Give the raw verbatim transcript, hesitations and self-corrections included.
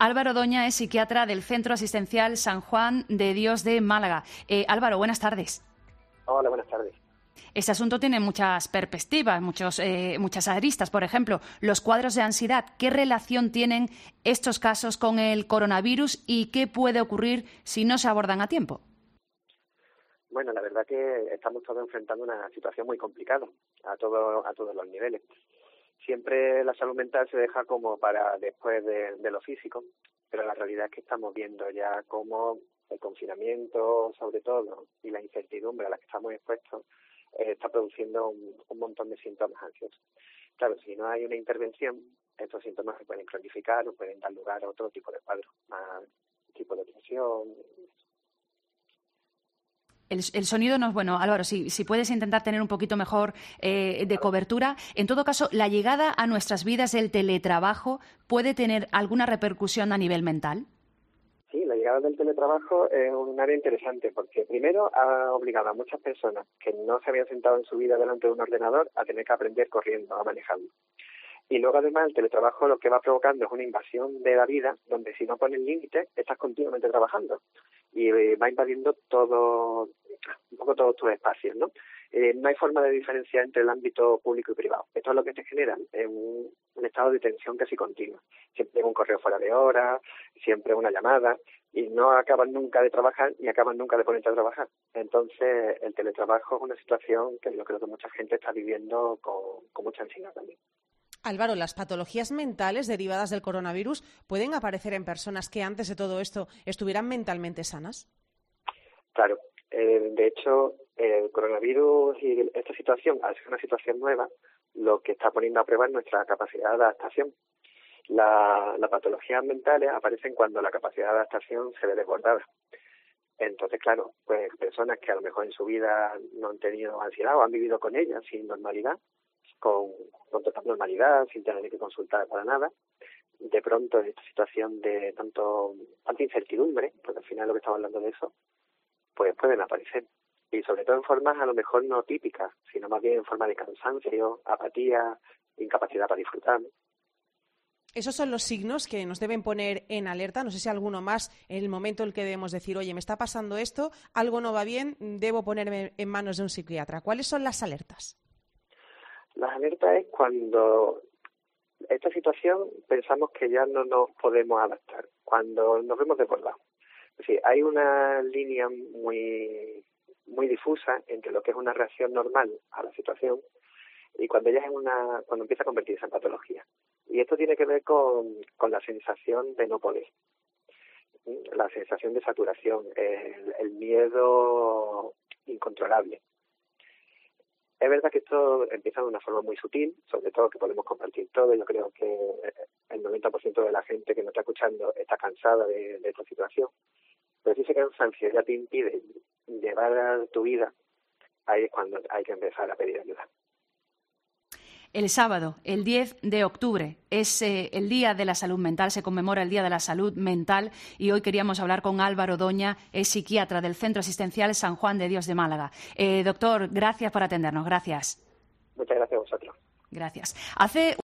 Álvaro Doña es psiquiatra del Centro Asistencial San Juan de Dios de Málaga. Eh, Álvaro, buenas tardes. Hola, buenas tardes. Este asunto tiene muchas perspectivas, muchos, eh, muchas aristas. Por ejemplo, los cuadros de ansiedad. ¿Qué relación tienen estos casos con el coronavirus y qué puede ocurrir si no se abordan a tiempo? Bueno, la verdad que estamos todos enfrentando una situación muy complicada a, todo, a todos los niveles. Siempre la salud mental se deja como para después de, de lo físico, pero la realidad es que estamos viendo ya cómo el confinamiento, sobre todo, y la incertidumbre a la que estamos expuestos, eh, está produciendo un, un montón de síntomas ansiosos. Claro, si no hay una intervención, estos síntomas se pueden cronificar o pueden dar lugar a otro tipo de cuadros, a tipo de depresión. El, el sonido no es bueno. Álvaro, si, si puedes intentar tener un poquito mejor eh, de cobertura. En todo caso, la llegada a nuestras vidas del teletrabajo puede tener alguna repercusión a nivel mental. Sí, la llegada del teletrabajo es un área interesante porque primero ha obligado a muchas personas que no se habían sentado en su vida delante de un ordenador a tener que aprender corriendo a manejarlo. Y luego además el teletrabajo lo que va provocando es una invasión de la vida donde si no pones límites estás continuamente trabajando y va invadiendo todo, un poco todos tus espacios, ¿no? Eh, no hay forma de diferenciar entre el ámbito público y privado. Esto es lo que te genera es un, un estado de tensión casi continua. Siempre un correo fuera de hora, siempre una llamada y no acabas nunca de trabajar ni acabas nunca de ponerte a trabajar. Entonces el teletrabajo es una situación que yo creo que mucha gente está viviendo con, con mucha ansiedad también. Álvaro, ¿las patologías mentales derivadas del coronavirus pueden aparecer en personas que antes de todo esto estuvieran mentalmente sanas? Claro. Eh, de hecho, el coronavirus y esta situación, al ser una situación nueva, lo que está poniendo a prueba es nuestra capacidad de adaptación. La, las patologías mentales aparecen cuando la capacidad de adaptación se ve desbordada. Entonces, claro, pues personas que a lo mejor en su vida no han tenido ansiedad o han vivido con ella sin normalidad, con, con total normalidad, sin tener que consultar para nada, de pronto en esta situación de tanto tanta incertidumbre, porque al final lo que estamos hablando de eso, pues pueden aparecer. Y sobre todo en formas a lo mejor no típicas, sino más bien en forma de cansancio, apatía, incapacidad para disfrutar. Esos son los signos que nos deben poner en alerta. No sé si alguno más en el momento en el que debemos decir, oye, me está pasando esto, algo no va bien, debo ponerme en manos de un psiquiatra. ¿Cuáles son las alertas? Las alertas es cuando esta situación pensamos que ya no nos podemos adaptar, cuando nos vemos desbordados. Es decir, hay una línea muy muy difusa entre lo que es una reacción normal a la situación y cuando ella es una cuando empieza a convertirse en patología. Y esto tiene que ver con, con la sensación de no poder, la sensación de saturación, el, el miedo incontrolable. Es verdad que esto empieza de una forma muy sutil, sobre todo que podemos compartir todo. Yo creo que el noventa por ciento de la gente que nos está escuchando está cansada de, de esta situación. Pero si ese cansancio ya te impide llevar tu vida, ahí es cuando hay que empezar a pedir ayuda. El sábado, el diez de octubre, es eh, el Día de la Salud Mental, se conmemora el Día de la Salud Mental y hoy queríamos hablar con Álvaro Doña, es psiquiatra del Centro Asistencial San Juan de Dios de Málaga. Eh, doctor, gracias por atendernos, gracias. Muchas gracias a vosotros. Gracias. Hace